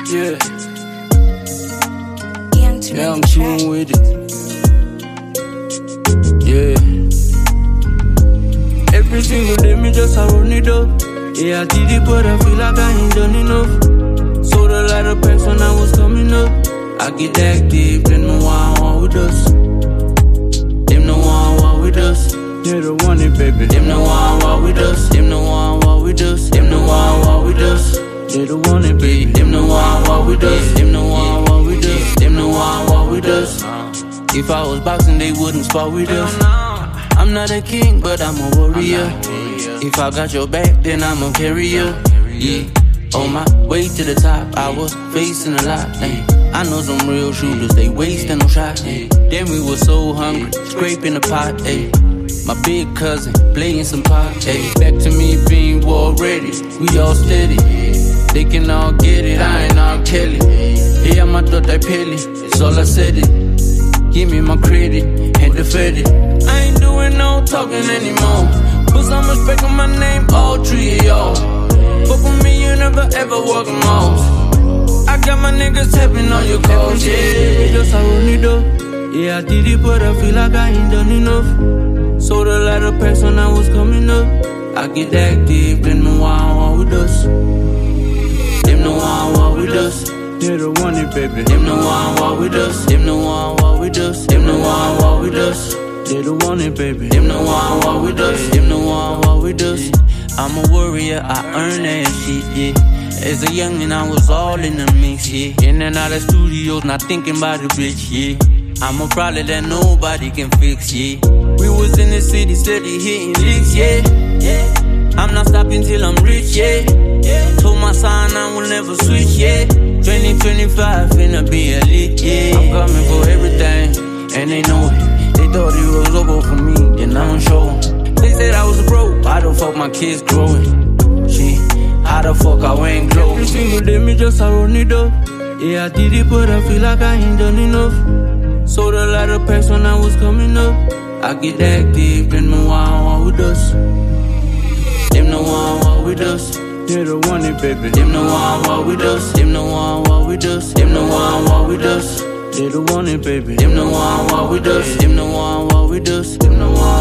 Yeah. Yeah, I'm chillin' with it. Yeah. Every single day, me just a run it up. Yeah, I did it, but I feel like I ain't done enough. Sold a lot of packs when I was coming up. I get active, them the one want with us. Them the one want with us. They're the one it, baby. Them the one want with us. Them the one want with us. Them the one want with us. They're the one it, baby. Them the one want with us. Them the one want with us. Them the one want with us. If I was boxing, they wouldn't spar with us. I'm not a king, but I'm a warrior. If I got your back, then I'm a carrier. Yeah. On my way to the top, I was facing a lot. I know some real shooters, they wasting no shots. Then we were so hungry, scraping the pot. My big cousin playing some pot. Back to me being war ready, we all steady. They can all get it, I ain't all Kelly. Yeah, my thought I pelly, that's all I said it. Give me my credit, and defend it. I ain't doing no talking anymore. Put some respect on my name, all three of y'all. Fuck with me, you never ever walk them off. I got my niggas tapping on your calls, yeah. Just I run it up. Yeah, I did it, but I feel like I ain't done enough. Sold a lot of packs when I was coming up. I get active, them the one want with us. Them the one want with us. They're the one it, baby. Them the one want with us. Them the one want with us. Them the one want with us. They're the one it, baby. Them the one want with us. Them the one want with us. I'm a warrior, I earn that shit, yeah. As a youngin', I was all in the mix, yeah. In and out of studios, not thinking about the bitch, yeah. I'm a problem that nobody can fix, yeah. We was in the city, steady hitting licks, yeah. I'm not stopping till I'm rich, yeah. Told my son I will never switch, yeah. 2025 finna be a lick, yeah. I'm coming for everything, and they know it. They thought it was over for me, then I don't show 'em. They said I was broke, how the fuck my kids growing? Shit, how the fuck I ain't glowing? Every single day, me just a run it up. Yeah, I did it, but I feel like I ain't done enough. Sold a lot of packs when I was coming up. I get active, them the one want with us. Them the one want with us. They're the one it, baby. Them the one want with us. Them the one want with us. Them the one want with us. They're the one it, baby. Them the one want with us. Them the one want with us. Them the one.